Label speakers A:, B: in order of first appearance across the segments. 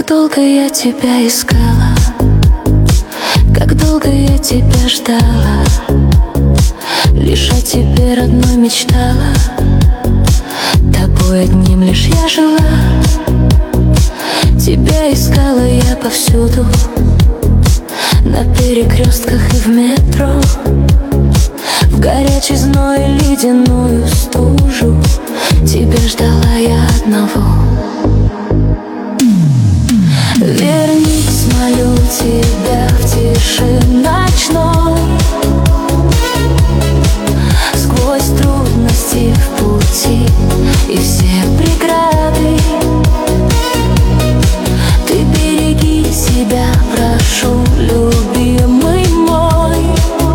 A: Как долго я тебя искала, как долго я тебя ждала, лишь о тебе, родной, мечтала. Тобой одним лишь я жила. Тебя искала я повсюду, на перекрестках и в метро, в горячий зной и ледяную стужу. Тебя ждала я одного. Вернись, молю тебя, в тиши ночной, сквозь трудности в пути и все преграды. Ты береги себя, прошу, любимый мой,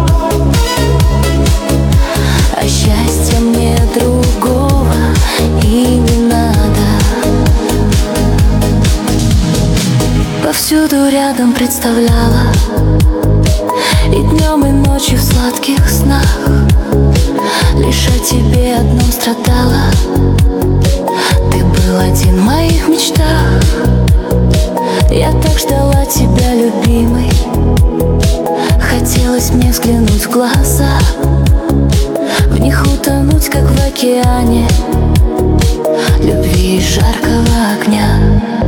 A: а счастья мне другого и не надо. Повсюду рядом представляла, и днем, и ночью в сладких снах, лишь о тебе одном страдала. Ты был один в моих мечтах. Я так ждала тебя, любимый. Хотелось мне взглянуть в глаза, в них утонуть, как в океане любви и жаркого огня.